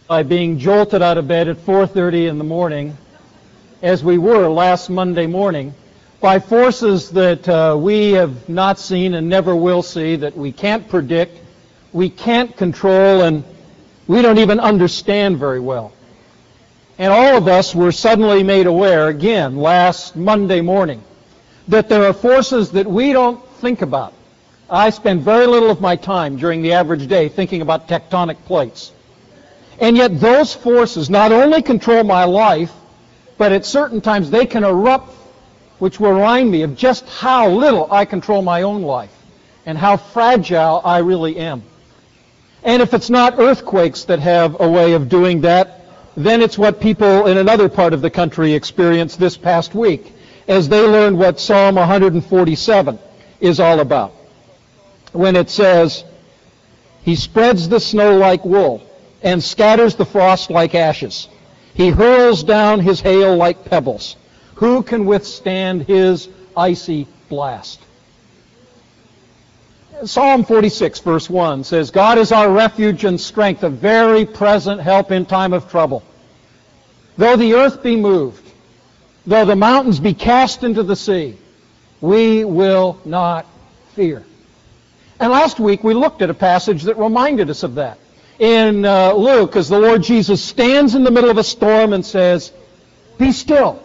by being jolted out of bed at 4:30 in the morning, as we were last Monday morning, by forces that we have not seen and never will see, that we can't predict, we can't control, and we don't even understand very well. And all of us were suddenly made aware, again, last Monday morning, that there are forces that we don't think about. I spend very little of my time during the average day thinking about tectonic plates. And yet those forces not only control my life, but at certain times they can erupt, which will remind me of just how little I control my own life and how fragile I really am. And if it's not earthquakes that have a way of doing that, then it's what people in another part of the country experienced this past week as they learned what Psalm 147 is all about. When it says, "He spreads the snow like wool and scatters the frost like ashes. He hurls down his hail like pebbles. Who can withstand his icy blast?" Psalm 46, verse 1 says, "God is our refuge and strength, a very present help in time of trouble. Though the earth be moved, though the mountains be cast into the sea, we will not fear." And last week we looked at a passage that reminded us of that. In Luke, as the Lord Jesus stands in the middle of a storm and says, "Be still."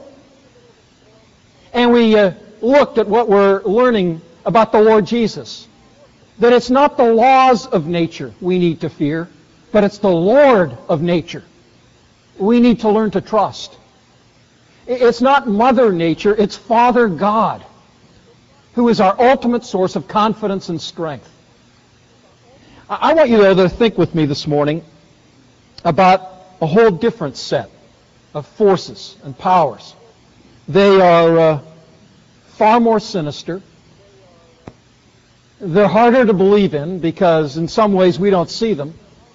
And we looked at what we're learning about the Lord Jesus. That it's not the laws of nature we need to fear, but it's the Lord of nature we need to learn to trust. It's not Mother Nature, it's Father God, who is our ultimate source of confidence and strength. I want you to think with me this morning about a whole different set of forces and powers. They are far more sinister. They're harder to believe in because in some ways we don't see them.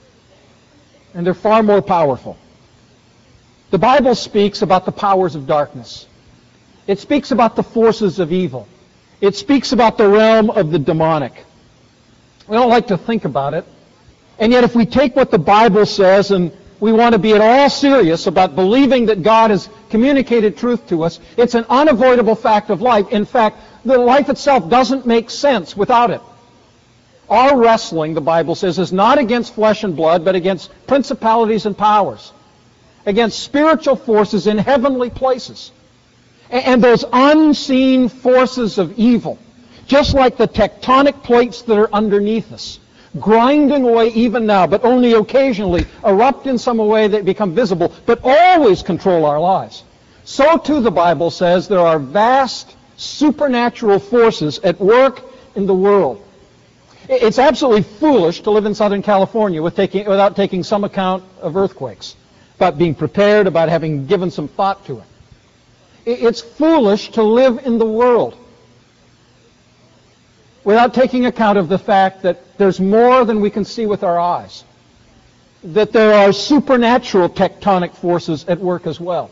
And they're far more powerful. The Bible speaks about the powers of darkness. It speaks about the forces of evil. It speaks about the realm of the demonic. We don't like to think about it. And yet if we take what the Bible says and we want to be at all serious about believing that God has communicated truth to us, it's an unavoidable fact of life. In fact, the life itself doesn't make sense without it. Our wrestling, the Bible says, is not against flesh and blood, but against principalities and powers, against spiritual forces in heavenly places. And those unseen forces of evil, just like the tectonic plates that are underneath us, grinding away even now, but only occasionally erupt in some way that become visible, but always control our lives. So too, the Bible says, there are vast supernatural forces at work in the world. It's absolutely foolish to live in Southern California without taking some account of earthquakes, about being prepared, about having given some thought to it. It's foolish to live in the world without taking account of the fact that there's more than we can see with our eyes, that there are supernatural tectonic forces at work as well.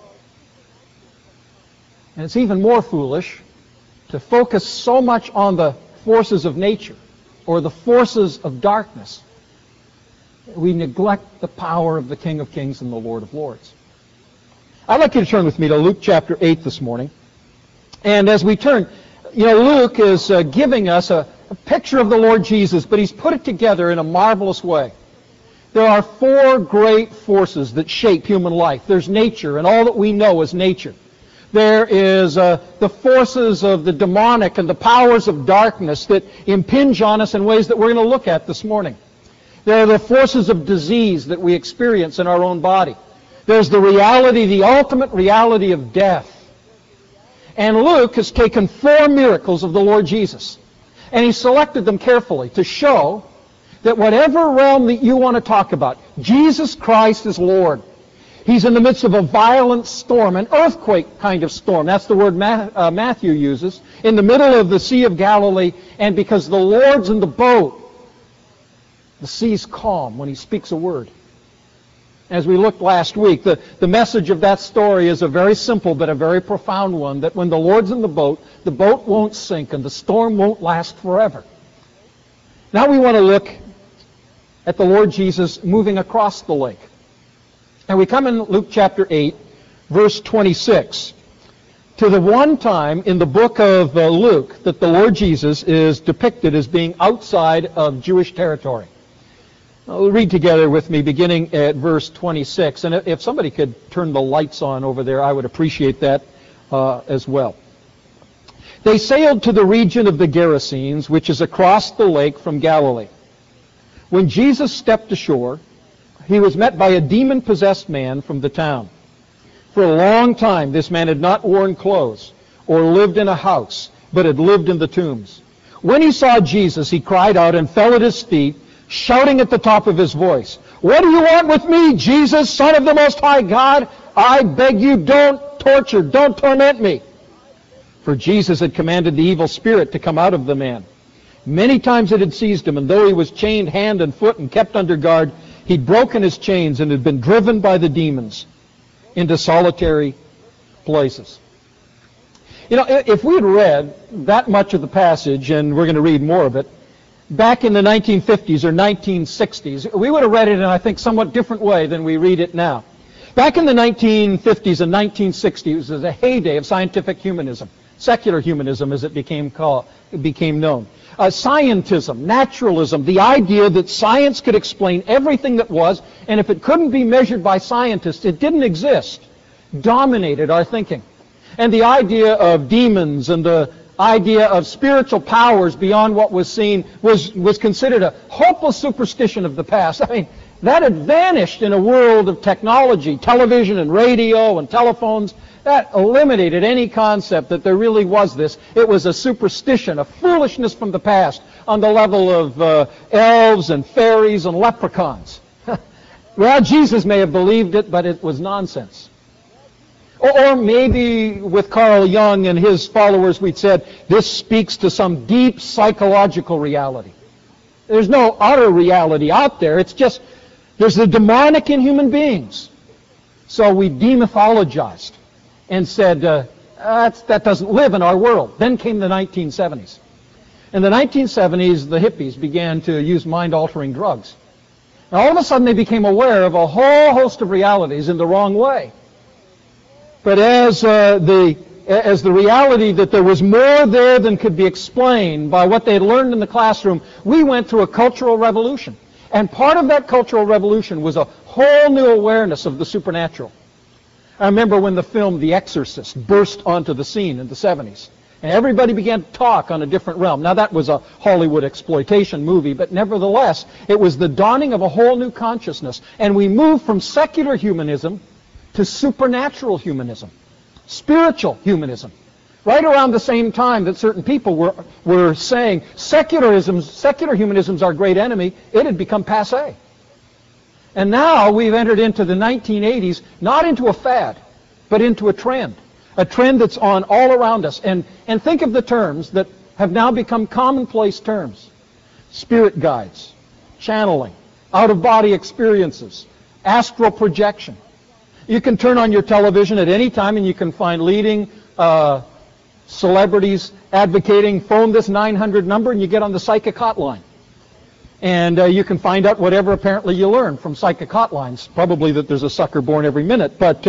And it's even more foolish to focus so much on the forces of nature or the forces of darkness that we neglect the power of the King of Kings and the Lord of Lords. I'd like you to turn with me to Luke chapter 8 this morning. And as we turn, Luke is giving us a picture of the Lord Jesus, but he's put it together in a marvelous way. There are four great forces that shape human life. There's nature, and all that we know is nature. There is the forces of the demonic and the powers of darkness that impinge on us in ways that we're going to look at this morning. There are the forces of disease that we experience in our own body. There's the reality, the ultimate reality of death. And Luke has taken four miracles of the Lord Jesus, and he selected them carefully to show that whatever realm that you want to talk about, Jesus Christ is Lord. He's in the midst of a violent storm, an earthquake kind of storm. That's the word Matthew uses, in the middle of the Sea of Galilee, and because the Lord's in the boat, the sea's calm when he speaks a word. As we looked last week, the message of that story is a very simple but a very profound one, that when the Lord's in the boat won't sink and the storm won't last forever. Now we want to look at the Lord Jesus moving across the lake. And we come in Luke chapter 8, verse 26, to the one time in the book of Luke that the Lord Jesus is depicted as being outside of Jewish territory. We'll read together with me beginning at verse 26. And if somebody could turn the lights on over there, I would appreciate that as well. They sailed to the region of the Gerasenes, which is across the lake from Galilee. When Jesus stepped ashore, he was met by a demon-possessed man from the town. For a long time, this man had not worn clothes or lived in a house, but had lived in the tombs. When he saw Jesus, he cried out and fell at his feet, shouting at the top of his voice, "What do you want with me, Jesus, Son of the Most High God? I beg you, don't torment me." For Jesus had commanded the evil spirit to come out of the man. Many times it had seized him, and though he was chained hand and foot and kept under guard, he'd broken his chains and had been driven by the demons into solitary places. You know, if we'd read that much of the passage, and we're going to read more of it, back in the 1950s or 1960s, we would have read it in, I think, somewhat different way than we read it now. Back in the 1950s and 1960s, it was a heyday of scientific humanism, secular humanism as it became known. Scientism, naturalism, the idea that science could explain everything that was, and if it couldn't be measured by scientists, it didn't exist, dominated our thinking. And the idea of demons and the idea of spiritual powers beyond what was seen was considered a hopeless superstition of the past. I mean, that had vanished in a world of technology, television and radio and telephones. That eliminated any concept that there really was this. It was a superstition, a foolishness from the past on the level of elves and fairies and leprechauns. Well, Jesus may have believed it, but it was nonsense. Or maybe with Carl Jung and his followers we'd said, this speaks to some deep psychological reality. There's no utter reality out there. It's just, there's the demonic in human beings. So we demythologized and said, that doesn't live in our world. Then came the 1970s. In the 1970s, the hippies began to use mind-altering drugs. And all of a sudden, they became aware of a whole host of realities in the wrong way. But as the reality that there was more there than could be explained by what they had learned in the classroom, we went through a cultural revolution. And part of that cultural revolution was a whole new awareness of the supernatural. I remember when the film The Exorcist burst onto the scene in the 70s. And everybody began to talk on a different realm. Now, that was a Hollywood exploitation movie, but nevertheless, it was the dawning of a whole new consciousness. And we moved from secular humanism to supernatural humanism, spiritual humanism. Right around the same time that certain people were saying secular humanism's our great enemy, it had become passé. And now we've entered into the 1980s, not into a fad, but into a trend that's on all around us. And think of the terms that have now become commonplace terms. Spirit guides, channeling, out-of-body experiences, astral projection. You can turn on your television at any time and you can find leading celebrities advocating, phone this 900 number and you get on the psychic hotline. And you can find out whatever apparently you learn from psychic hotlines. Probably that there's a sucker born every minute, but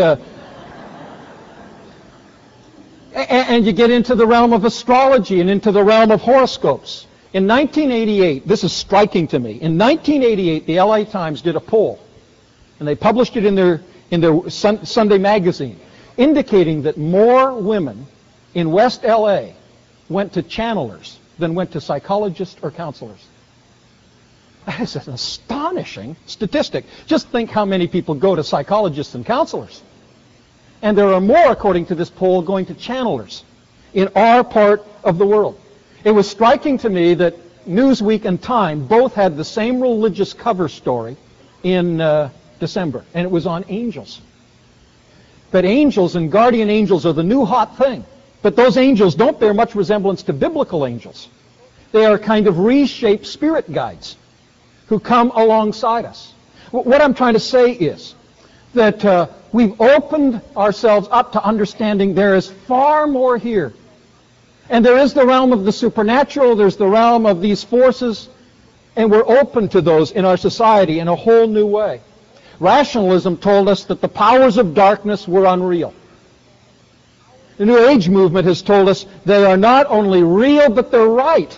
and you get into the realm of astrology and into the realm of horoscopes. In 1988, this is striking to me. In 1988, the LA Times did a poll, and they published it in their Sunday magazine, indicating that more women in West LA went to channelers than went to psychologists or counselors. That is an astonishing statistic. Just think how many people go to psychologists and counselors. And there are more, according to this poll, going to channelers in our part of the world. It was striking to me that Newsweek and Time both had the same religious cover story in December, and it was on angels. But angels and guardian angels are the new hot thing. But those angels don't bear much resemblance to biblical angels. They are kind of reshaped spirit guides who come alongside us. What I'm trying to say is that we've opened ourselves up to understanding there is far more here. And there is the realm of the supernatural, there's the realm of these forces, and we're open to those in our society in a whole new way. Rationalism told us that the powers of darkness were unreal. The New Age movement has told us they are not only real, but they're right.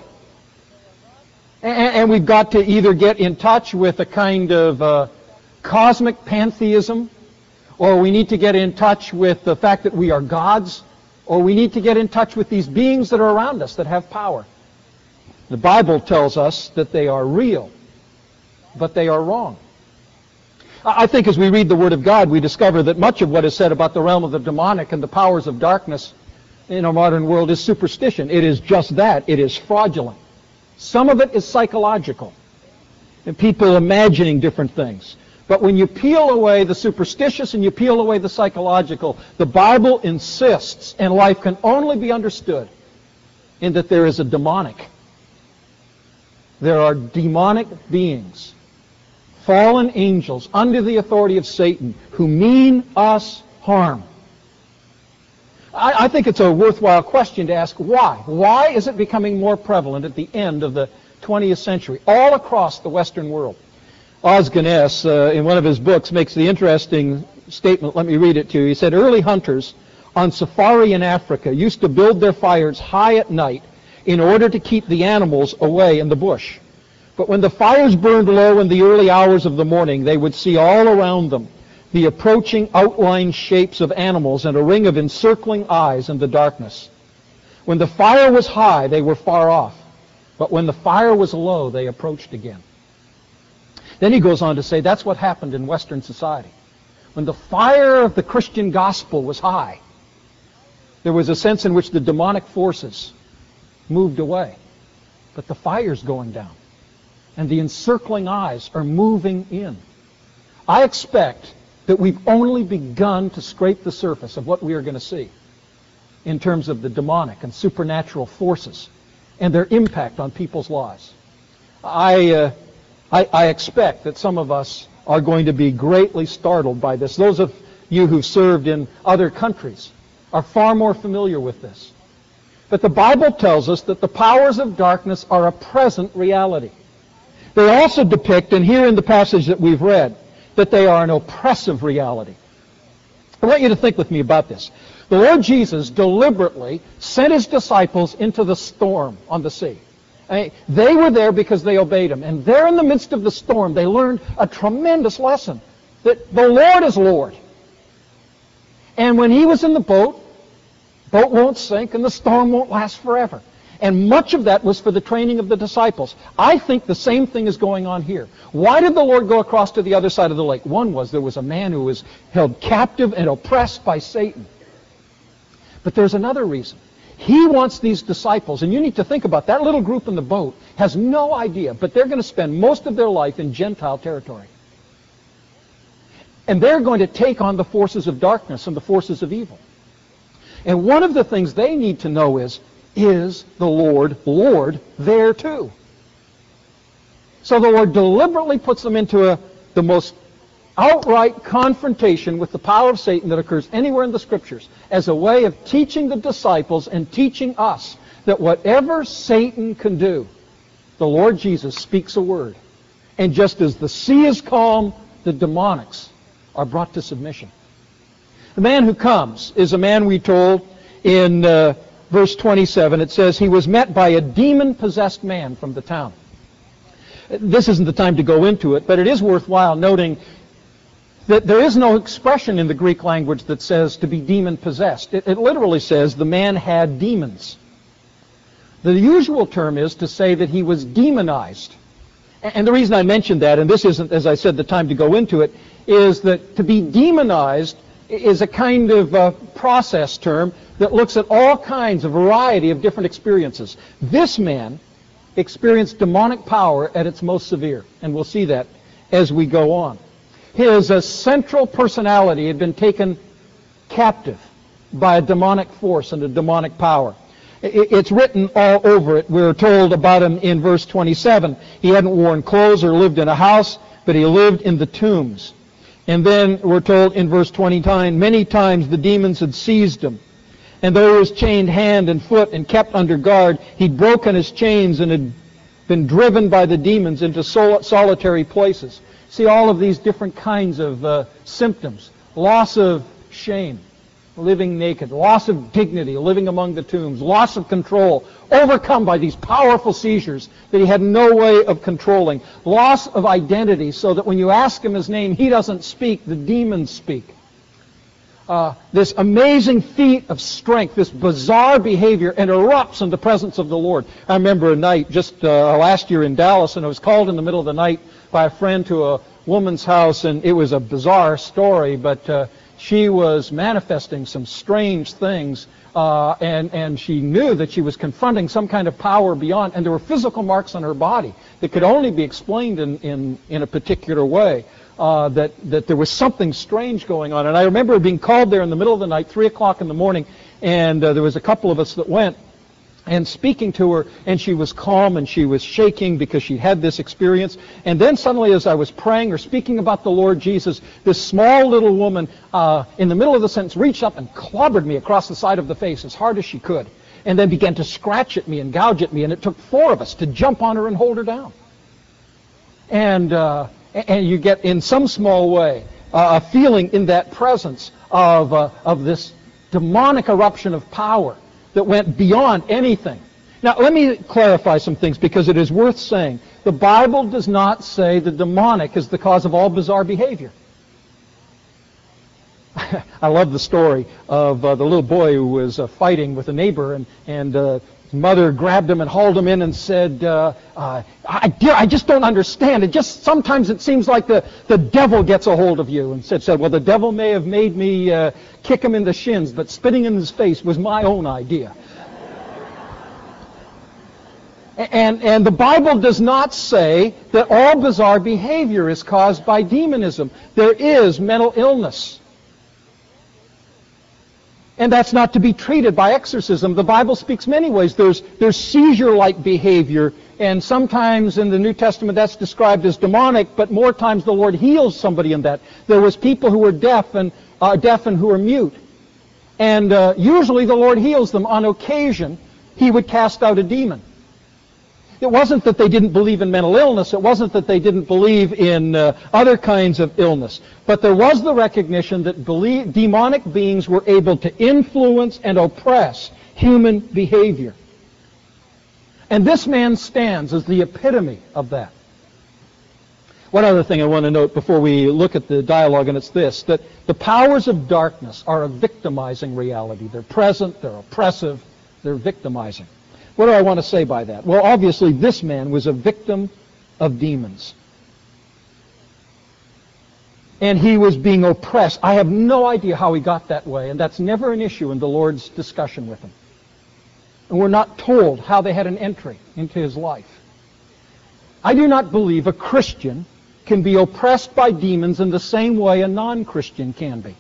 And we've got to either get in touch with a kind of cosmic pantheism, or we need to get in touch with the fact that we are gods, or we need to get in touch with these beings that are around us that have power. The Bible tells us that they are real, but they are wrong. I think as we read the Word of God, we discover that much of what is said about the realm of the demonic and the powers of darkness in our modern world is superstition. It is just that. It is fraudulent. Some of it is psychological, and people imagining different things. But when you peel away the superstitious and you peel away the psychological, the Bible insists, and life can only be understood in that there is a demonic. There are demonic beings, fallen angels under the authority of Satan, who mean us harm. I think it's a worthwhile question to ask why. Why is it becoming more prevalent at the end of the 20th century, all across the Western world? Os Guinness, in one of his books, makes the interesting statement. Let me read it to you. He said, early hunters on safari in Africa used to build their fires high at night in order to keep the animals away in the bush. But when the fires burned low in the early hours of the morning, they would see all around them the approaching outlined shapes of animals and a ring of encircling eyes in the darkness. When the fire was high, they were far off. But when the fire was low, they approached again. Then he goes on to say that's what happened in Western society. When the fire of the Christian gospel was high, there was a sense in which the demonic forces moved away. But the fire's going down, and the encircling eyes are moving in. I expect that we've only begun to scrape the surface of what we are going to see in terms of the demonic and supernatural forces and their impact on people's lives. I expect that some of us are going to be greatly startled by this. Those of you who've served in other countries are far more familiar with this. But the Bible tells us that the powers of darkness are a present reality. They also depict, and here in the passage that we've read, that they are an oppressive reality. I want you to think with me about this. The Lord Jesus deliberately sent his disciples into the storm on the sea. They were there because they obeyed him. And there in the midst of the storm, they learned a tremendous lesson, that the Lord is Lord. And when he was in the boat won't sink and the storm won't last forever. And much of that was for the training of the disciples. I think the same thing is going on here. Why did the Lord go across to the other side of the lake? One was there was a man who was held captive and oppressed by Satan. But there's another reason. He wants these disciples, and you need to think about that little group in the boat has no idea, but they're going to spend most of their life in Gentile territory. And they're going to take on the forces of darkness and the forces of evil. And one of the things they need to know is the Lord there too? So the Lord deliberately puts them into the most outright confrontation with the power of Satan that occurs anywhere in the Scriptures as a way of teaching the disciples and teaching us that whatever Satan can do, the Lord Jesus speaks a word. And just as the sea is calm, the demonics are brought to submission. The man who comes is a man we told in verse 27. It says, he was met by a demon-possessed man from the town. This isn't the time to go into it, but it is worthwhile noting that there is no expression in the Greek language that says to be demon-possessed. It literally says the man had demons. The usual term is to say that he was demonized. And the reason I mentioned that, and this isn't, as I said, the time to go into it, is that to be demonized is a kind of process term that looks at all kinds, a variety of different experiences. This man experienced demonic power at its most severe, and we'll see that as we go on. His central personality had been taken captive by a demonic force and a demonic power. It's written all over it. We're told about him in verse 27. He hadn't worn clothes or lived in a house, but he lived in the tombs. And then we're told in verse 29, many times the demons had seized him. And though he was chained hand and foot and kept under guard, he'd broken his chains and had been driven by the demons into solitary places. See all of these different kinds of symptoms. Loss of shame, living naked. Loss of dignity, living among the tombs. Loss of control, overcome by these powerful seizures that he had no way of controlling. Loss of identity, so that when you ask him his name, he doesn't speak, the demons speak. This amazing feat of strength, this bizarre behavior, and erupts in the presence of the Lord. I remember a night just last year in Dallas, and I was called in the middle of the night by a friend to a woman's house, and it was a bizarre story, but she was manifesting some strange things, and she knew that she was confronting some kind of power beyond, and there were physical marks on her body that could only be explained in a particular way. That there was something strange going on. And I remember being called there in the middle of the night, 3 o'clock in the morning, and there was a couple of us that went, and speaking to her, and she was calm, and she was shaking because she had this experience. And then suddenly, as I was praying or speaking about the Lord Jesus, this small little woman in the middle of the sentence reached up and clobbered me across the side of the face as hard as she could, and then began to scratch at me and gouge at me, and it took 4 of us to jump on her and hold her down. And you get, in some small way, a feeling in that presence of this demonic eruption of power that went beyond anything. Now, let me clarify some things, because it is worth saying. The Bible does not say the demonic is the cause of all bizarre behavior. I love the story of the little boy who was fighting with a neighbor, and his mother grabbed him and hauled him in and said, I just don't understand. Sometimes it seems like the devil gets a hold of you. And said, well, the devil may have made me kick him in the shins, but spitting in his face was my own idea. And the Bible does not say that all bizarre behavior is caused by demonism. There is mental illness. And that's not to be treated by exorcism. The Bible speaks many ways. There's seizure-like behavior, and sometimes in the New Testament that's described as demonic, but more times the Lord heals somebody in that. There was people who were deaf and who were mute. And usually the Lord heals them. On occasion, He would cast out a demon. It wasn't that they didn't believe in mental illness. It wasn't that they didn't believe in other kinds of illness. But there was the recognition that demonic beings were able to influence and oppress human behavior. And this man stands as the epitome of that. One other thing I want to note before we look at the dialogue, and it's this, that the powers of darkness are a victimizing reality. They're present, they're oppressive, they're victimizing. What do I want to say by that? Well, obviously, this man was a victim of demons. And he was being oppressed. I have no idea how he got that way, and that's never an issue in the Lord's discussion with him. And we're not told how they had an entry into his life. I do not believe a Christian can be oppressed by demons in the same way a non-Christian can be.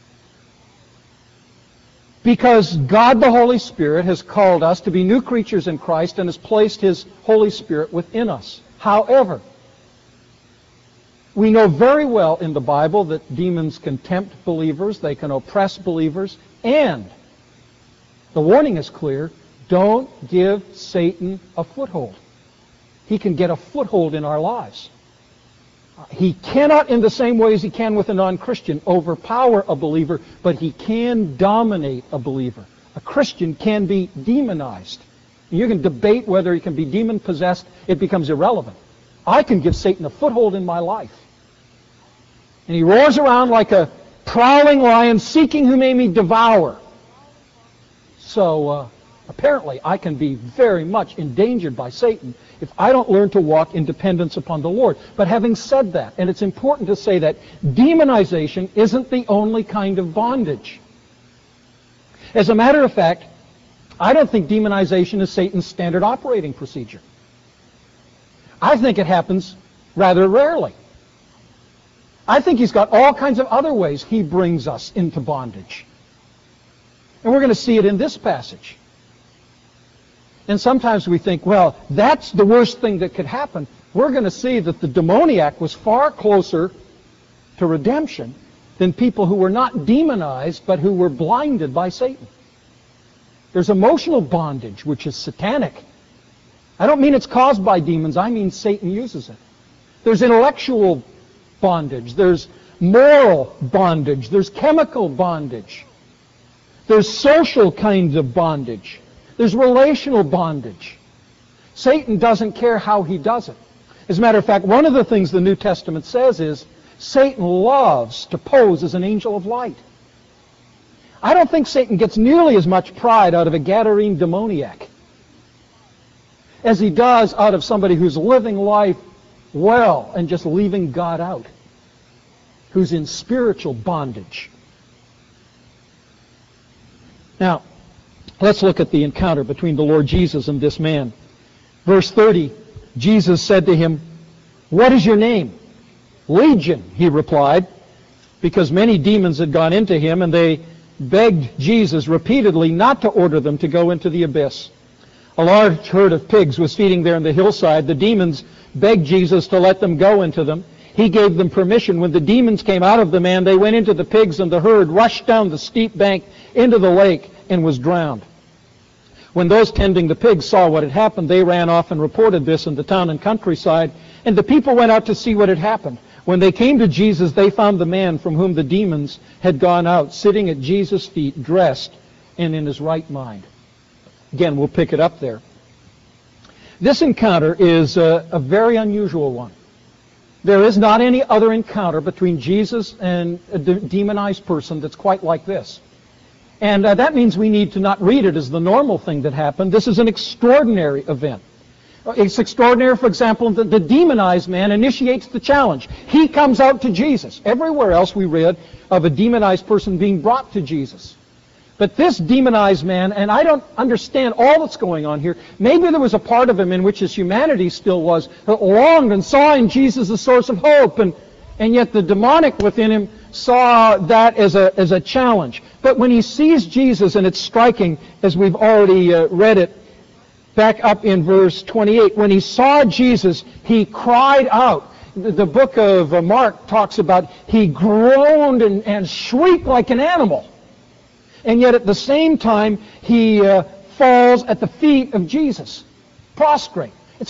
Because God the Holy Spirit has called us to be new creatures in Christ and has placed His Holy Spirit within us. However, we know very well in the Bible that demons can tempt believers, they can oppress believers, and the warning is clear, don't give Satan a foothold. He can get a foothold in our lives. He cannot, in the same way as he can with a non-Christian, overpower a believer, but he can dominate a believer. A Christian can be demonized. You can debate whether he can be demon-possessed. It becomes irrelevant. I can give Satan a foothold in my life. And he roars around like a prowling lion, seeking whom he may devour. So, apparently, I can be very much endangered by Satan if I don't learn to walk in dependence upon the Lord. But having said that, and it's important to say that, demonization isn't the only kind of bondage. As a matter of fact, I don't think demonization is Satan's standard operating procedure. I think it happens rather rarely. I think he's got all kinds of other ways he brings us into bondage. And we're going to see it in this passage. And sometimes we think, well, that's the worst thing that could happen. We're going to see that the demoniac was far closer to redemption than people who were not demonized, but who were blinded by Satan. There's emotional bondage, which is satanic. I don't mean it's caused by demons. I mean Satan uses it. There's intellectual bondage. There's moral bondage. There's chemical bondage. There's social kinds of bondage. There's relational bondage. Satan doesn't care how he does it. As a matter of fact, one of the things the New Testament says is Satan loves to pose as an angel of light. I don't think Satan gets nearly as much pride out of a Gadarene demoniac as he does out of somebody who's living life well and just leaving God out, who's in spiritual bondage. Now, let's look at the encounter between the Lord Jesus and this man. Verse 30, Jesus said to him, "What is your name?" "Legion," he replied, because many demons had gone into him, and they begged Jesus repeatedly not to order them to go into the abyss. A large herd of pigs was feeding there on the hillside. The demons begged Jesus to let them go into them. He gave them permission. When the demons came out of the man, they went into the pigs, and the herd rushed down the steep bank into the lake and was drowned. When those tending the pigs saw what had happened, they ran off and reported this in the town and countryside, and the people went out to see what had happened. When they came to Jesus, they found the man from whom the demons had gone out, sitting at Jesus' feet, dressed and in his right mind. Again, we'll pick it up there. This encounter is a very unusual one. There is not any other encounter between Jesus and a demonized person that's quite like this. And that means we need to not read it as the normal thing that happened. This is an extraordinary event. It's extraordinary, for example, that the demonized man initiates the challenge. He comes out to Jesus. Everywhere else we read of a demonized person being brought to Jesus. But this demonized man, and I don't understand all that's going on here, maybe there was a part of him in which his humanity still was, longed and saw in Jesus the source of hope, and yet the demonic within him saw that as a challenge. But when he sees Jesus, and it's striking, as we've already read it, back up in verse 28, when he saw Jesus, he cried out. The book of Mark talks about he groaned and shrieked like an animal. And yet at the same time, he falls at the feet of Jesus, prostrate.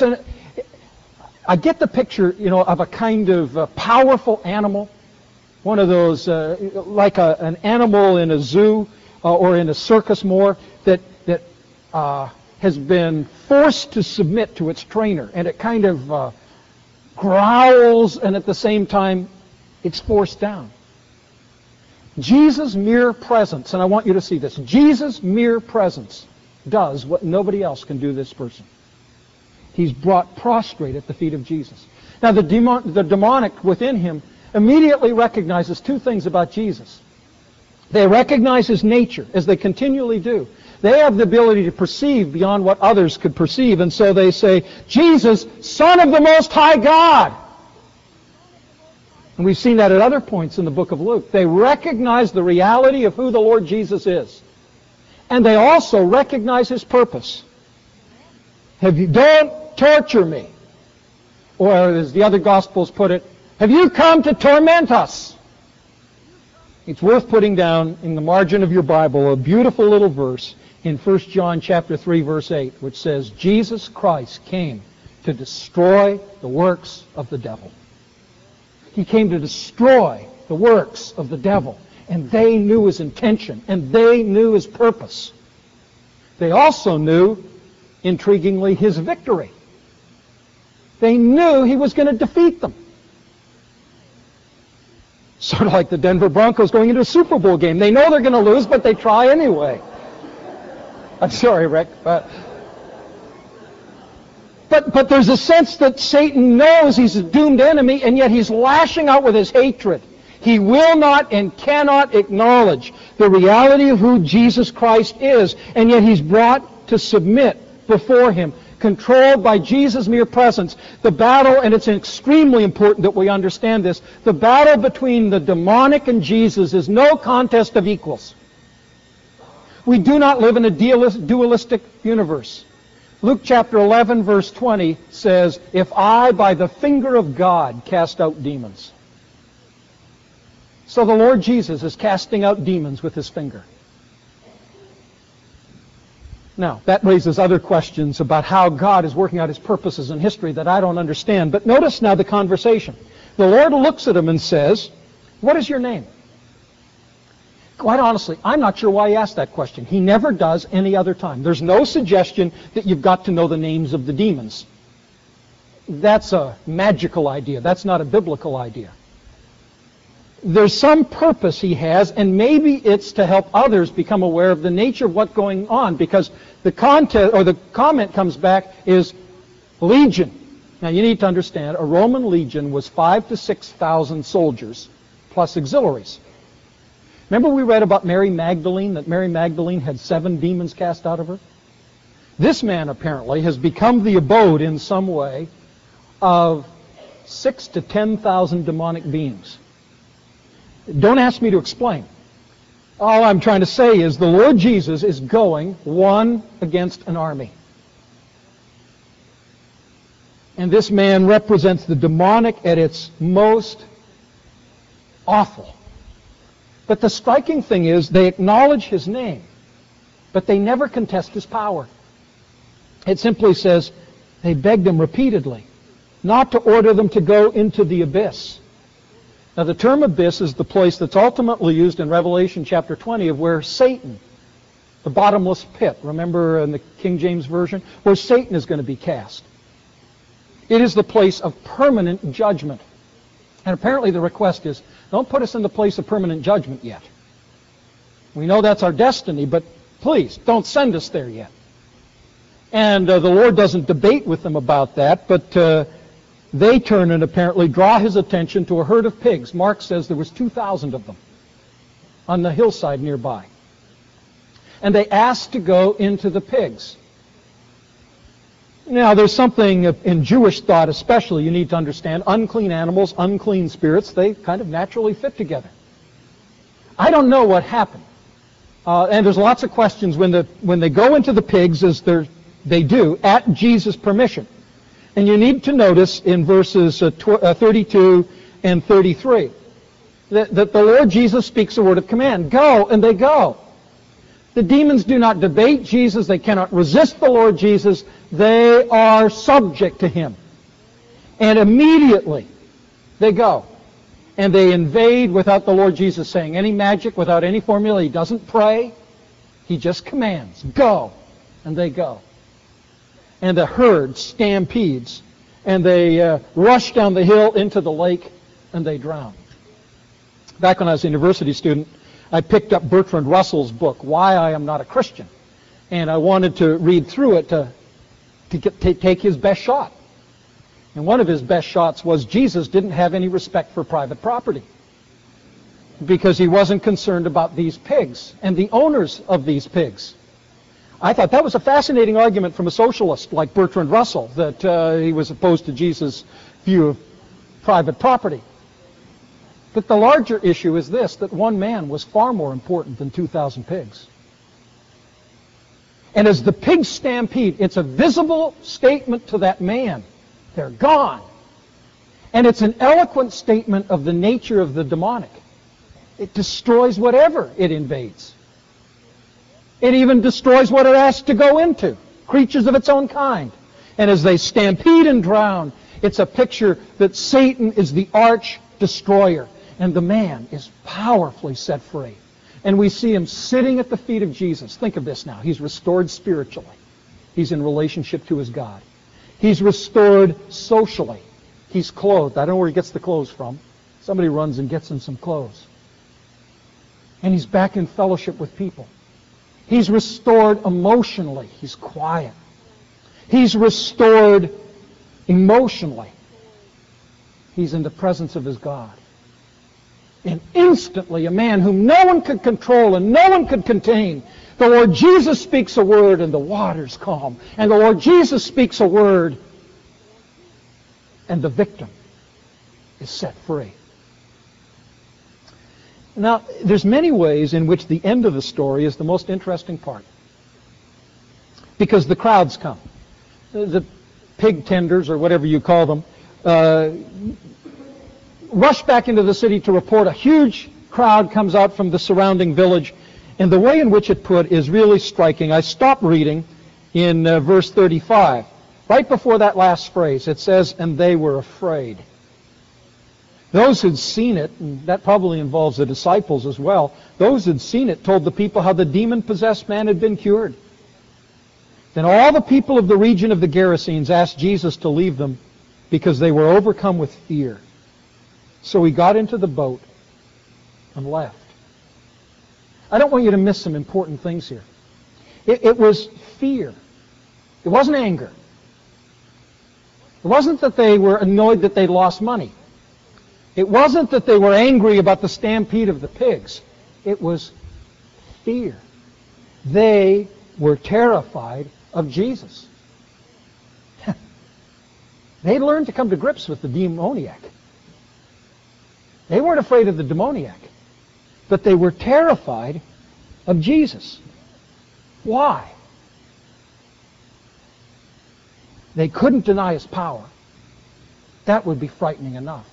I get the picture, of a kind of powerful animal, one of those, like an animal in a zoo or in a circus more, that has been forced to submit to its trainer, and it kind of growls, and at the same time, it's forced down. Jesus' mere presence, and I want you to see this, Jesus' mere presence does what nobody else can do to this person. He's brought prostrate at the feet of Jesus. Now, the demonic within him immediately recognizes two things about Jesus. They recognize his nature, as they continually do. They have the ability to perceive beyond what others could perceive, and so they say, "Jesus, Son of the Most High God." And we've seen that at other points in the book of Luke. They recognize the reality of who the Lord Jesus is. And they also recognize his purpose. Don't torture me. Or as the other Gospels put it, have you come to torment us? It's worth putting down in the margin of your Bible a beautiful little verse in 1 John chapter 3, verse 8, which says, Jesus Christ came to destroy the works of the devil. He came to destroy the works of the devil. And they knew his intention, and they knew his purpose. They also knew, intriguingly, his victory. They knew he was going to defeat them. Sort of like the Denver Broncos going into a Super Bowl game. They know they're going to lose, but they try anyway. I'm sorry, Rick. But there's a sense that Satan knows he's a doomed enemy, and yet he's lashing out with his hatred. He will not and cannot acknowledge the reality of who Jesus Christ is, and yet he's brought to submit before him, controlled by Jesus' mere presence. The battle, and it's extremely important that we understand this, the battle between the demonic and Jesus is no contest of equals. We do not live in a dualistic universe. Luke chapter 11, verse 20 says, if I by the finger of God cast out demons. So the Lord Jesus is casting out demons with his finger. Now, that raises other questions about how God is working out his purposes in history that I don't understand. But notice now the conversation. The Lord looks at him and says, "What is your name?" Quite honestly, I'm not sure why he asked that question. He never does any other time. There's no suggestion that you've got to know the names of the demons. That's a magical idea. That's not a biblical idea. There's some purpose he has, and maybe it's to help others become aware of the nature of what's going on, because the comment comes back is legion. Now you need to understand, a Roman legion was 5,000 to 6,000 soldiers plus auxiliaries. Remember we read about Mary Magdalene, that Mary Magdalene had 7 demons cast out of her? This man apparently has become the abode in some way of 6,000 to 10,000 demonic beings. Don't ask me to explain. All I'm trying to say is the Lord Jesus is going one against an army. And this man represents the demonic at its most awful. But the striking thing is they acknowledge his name, but they never contest his power. It simply says they begged him repeatedly not to order them to go into the abyss. Now the term abyss is the place that's ultimately used in Revelation chapter 20 of where Satan, the bottomless pit, remember in the King James Version, where Satan is going to be cast. It is the place of permanent judgment. And apparently the request is, don't put us in the place of permanent judgment yet. We know that's our destiny, but please, don't send us there yet. And the Lord doesn't debate with them about that, but they turn and apparently draw his attention to a herd of pigs. Mark says there was 2,000 of them on the hillside nearby. And they asked to go into the pigs. Now, there's something in Jewish thought especially you need to understand. Unclean animals, unclean spirits, they kind of naturally fit together. I don't know what happened. And there's lots of questions when they go into the pigs, as they do, at Jesus' permission. And you need to notice in verses 32 and 33 that the Lord Jesus speaks a word of command. Go, and they go. The demons do not debate Jesus. They cannot resist the Lord Jesus. They are subject to him. And immediately they go. And they invade without the Lord Jesus saying any magic, without any formula. He doesn't pray. He just commands. Go. And they go. And the herd stampedes. And they rush down the hill into the lake. And they drown. Back when I was a university student, I picked up Bertrand Russell's book, Why I Am Not a Christian. And I wanted to read through it to take his best shot. And one of his best shots was Jesus didn't have any respect for private property because he wasn't concerned about these pigs and the owners of these pigs. I thought that was a fascinating argument from a socialist like Bertrand Russell, that he was opposed to Jesus' view of private property. But the larger issue is this, that one man was far more important than 2,000 pigs. And as the pigs stampede, it's a visible statement to that man. They're gone. And it's an eloquent statement of the nature of the demonic. It destroys whatever it invades. It even destroys what it asks to go into, creatures of its own kind. And as they stampede and drown, it's a picture that Satan is the arch destroyer. And the man is powerfully set free. And we see him sitting at the feet of Jesus. Think of this now. He's restored spiritually. He's in relationship to his God. He's restored socially. He's clothed. I don't know where he gets the clothes from. Somebody runs and gets him some clothes. And he's back in fellowship with people. He's restored emotionally. He's quiet. He's restored emotionally. He's in the presence of his God. And instantly, a man whom no one could control and no one could contain, the Lord Jesus speaks a word and the waters calm. And the Lord Jesus speaks a word and the victim is set free. Now, there's many ways in which the end of the story is the most interesting part. Because the crowds come. The pig tenders, or whatever you call them, rush back into the city to report. A huge crowd comes out from the surrounding village. And the way in which it put is really striking. I stopped reading in verse 35. Right before that last phrase, it says, and they were afraid. Those who'd seen it, and that probably involves the disciples as well, those who'd seen it told the people how the demon-possessed man had been cured. Then all the people of the region of the Gerasenes asked Jesus to leave them because they were overcome with fear. So he got into the boat and left. I don't want you to miss some important things here. It was fear. It wasn't anger. It wasn't that they were annoyed that they lost money. It wasn't that they were angry about the stampede of the pigs. It was fear. They were terrified of Jesus. They learned to come to grips with the demoniac. They weren't afraid of the demoniac, but they were terrified of Jesus. Why? They couldn't deny his power. That would be frightening enough.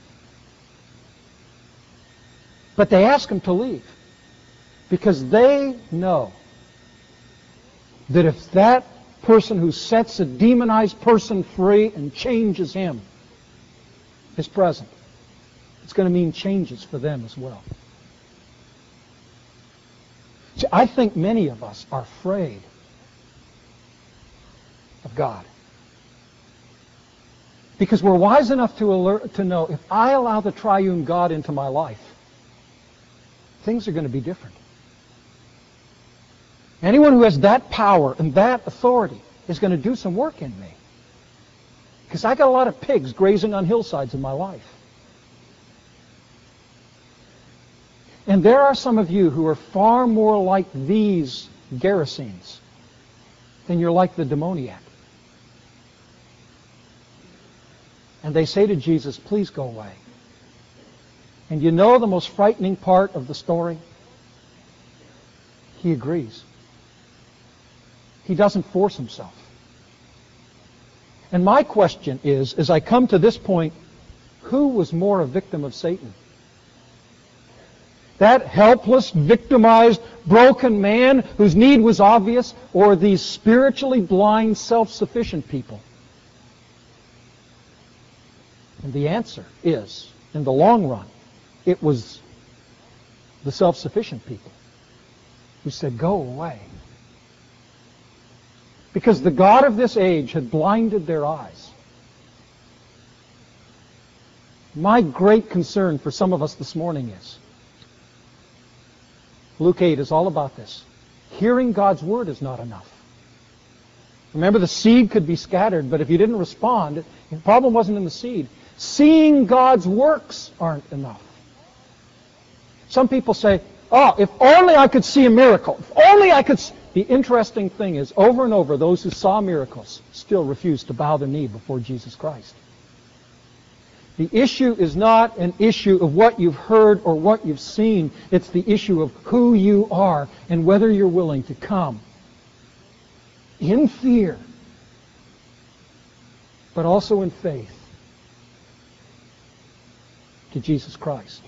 But they ask him to leave because they know that if that person who sets a demonized person free and changes him is present, it's going to mean changes for them as well. See, I think many of us are afraid of God. Because we're wise enough to know if I allow the triune God into my life, things are going to be different. Anyone who has that power and that authority is going to do some work in me. Because I got a lot of pigs grazing on hillsides in my life. And there are some of you who are far more like these Gerasenes than you're like the demoniac. And they say to Jesus, please go away. And you know the most frightening part of the story? He agrees. He doesn't force himself. And my question is, as I come to this point, who was more a victim of Satan? That helpless, victimized, broken man whose need was obvious, or these spiritually blind, self-sufficient people? And the answer is, in the long run, it was the self-sufficient people who said, go away. Because the God of this age had blinded their eyes. My great concern for some of us this morning is, Luke 8 is all about this. Hearing God's word is not enough. Remember, the seed could be scattered, but if you didn't respond, the problem wasn't in the seed. Seeing God's works aren't enough. Some people say, oh, if only I could see a miracle. If only I could see. The interesting thing is, over and over, those who saw miracles still refused to bow their knee before Jesus Christ. The issue is not an issue of what you've heard or what you've seen. It's the issue of who you are and whether you're willing to come in fear, but also in faith to Jesus Christ.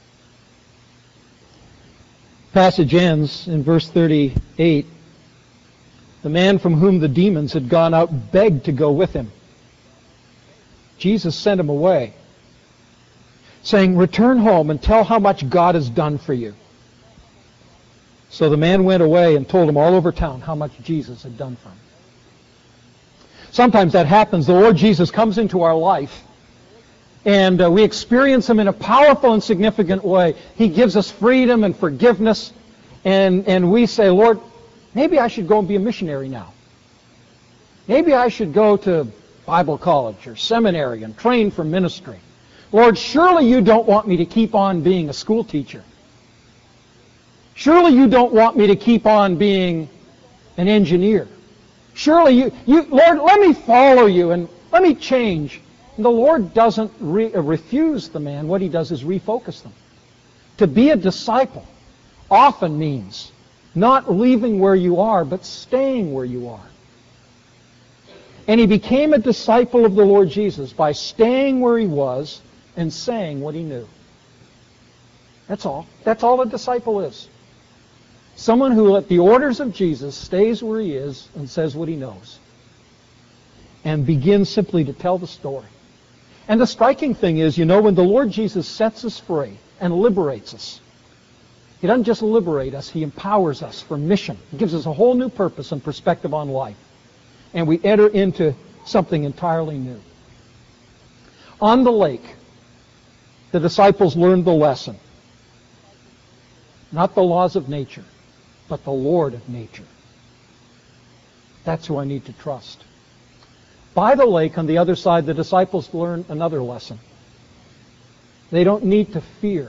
Passage ends in verse 38. The man from whom the demons had gone out begged to go with him. Jesus sent him away, saying, return home and tell how much God has done for you. So the man went away and told him all over town how much Jesus had done for him. Sometimes that happens. The Lord Jesus comes into our life, and we experience him in a powerful and significant way. He gives us freedom and forgiveness, and we say, Lord, maybe I should go and be a missionary now. Maybe I should go to Bible college or seminary and train for ministry. Lord, surely you don't want me to keep on being a school teacher. Surely you don't want me to keep on being an engineer. Surely Lord, let me follow you and let me change. And the Lord doesn't refuse the man. What he does is refocus them. To be a disciple often means not leaving where you are, but staying where you are. And he became a disciple of the Lord Jesus by staying where he was and saying what he knew. That's all. That's all a disciple is. Someone who, at the orders of Jesus, stays where he is and says what he knows. And begins simply to tell the story. And the striking thing is, when the Lord Jesus sets us free and liberates us, He doesn't just liberate us, He empowers us for mission. He gives us a whole new purpose and perspective on life. And we enter into something entirely new. On the lake, the disciples learned the lesson. Not the laws of nature, but the Lord of nature. That's who I need to trust. By the lake, on the other side, the disciples learned another lesson. They don't need to fear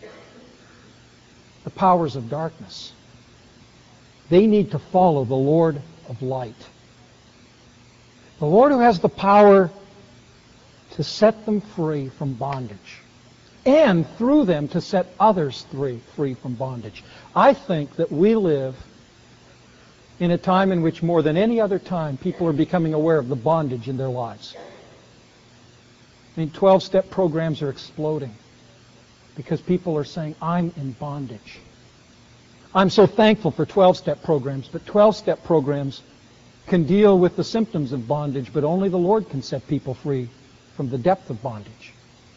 the powers of darkness. They need to follow the Lord of light. The Lord who has the power to set them free from bondage, and through them to set others free from bondage. I think that we live in a time in which more than any other time people are becoming aware of the bondage in their lives. 12-step programs are exploding because people are saying, I'm in bondage. I'm so thankful for 12-step programs, but 12-step programs can deal with the symptoms of bondage, but only the Lord can set people free from the depth of bondage.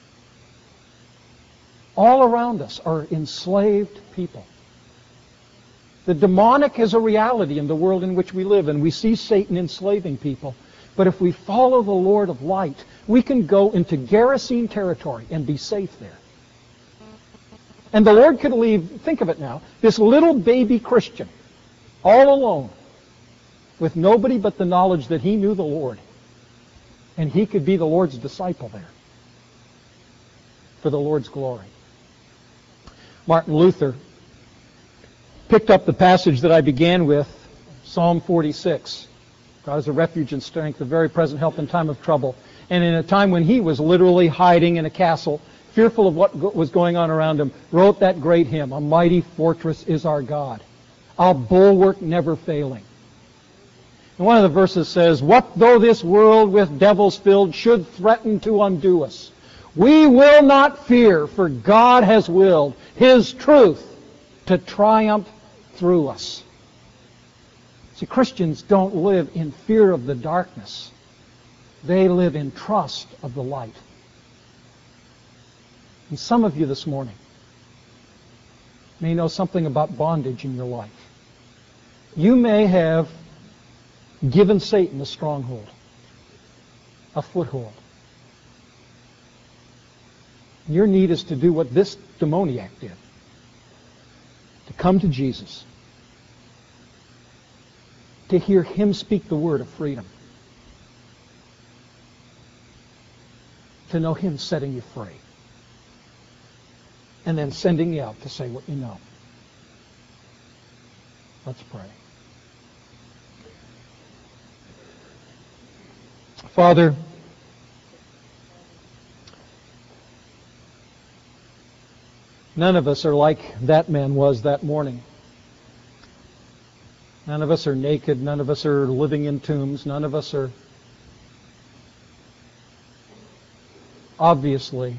All around us are enslaved people. The demonic is a reality in the world in which we live, and we see Satan enslaving people. But if we follow the Lord of light, we can go into Gerasene territory and be safe there. And the Lord could leave, think of it now, this little baby Christian all alone with nobody but the knowledge that he knew the Lord. And he could be the Lord's disciple there for the Lord's glory. Martin Luther picked up the passage that I began with, Psalm 46. God is a refuge and strength, a very present help in time of trouble. And in a time when he was literally hiding in a castle, fearful of what was going on around him, wrote that great hymn, A Mighty Fortress is Our God, a bulwark never failing. And one of the verses says, what though this world with devils filled should threaten to undo us? We will not fear, for God has willed His truth to triumph through us. See, Christians don't live in fear of the darkness. They live in trust of the light. And some of you this morning may know something about bondage in your life. You may have given Satan a stronghold, a foothold. Your need is to do what this demoniac did. To come to Jesus. To hear Him speak the word of freedom. To know Him setting you free. And then sending you out to say what you know. Let's pray. Father, none of us are like that man was that morning. None of us are naked. None of us are living in tombs. None of us are obviously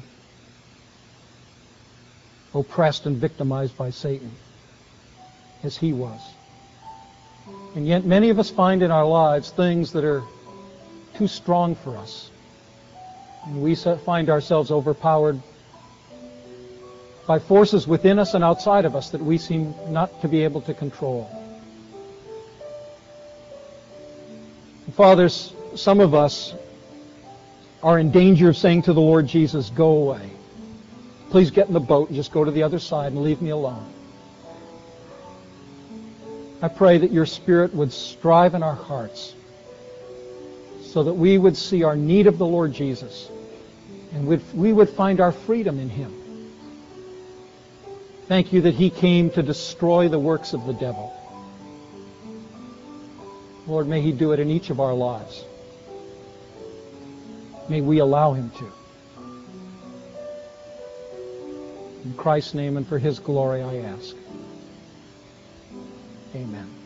oppressed and victimized by Satan, as he was. And yet many of us find in our lives things that are too strong for us. And we find ourselves overpowered by forces within us and outside of us that we seem not to be able to control. And fathers, some of us are in danger of saying to the Lord Jesus, go away. Please get in the boat and just go to the other side and leave me alone. I pray that your Spirit would strive in our hearts so that we would see our need of the Lord Jesus and we would find our freedom in Him. Thank you that He came to destroy the works of the devil. Lord, may He do it in each of our lives. May we allow Him to. In Christ's name and for His glory I ask. Amen.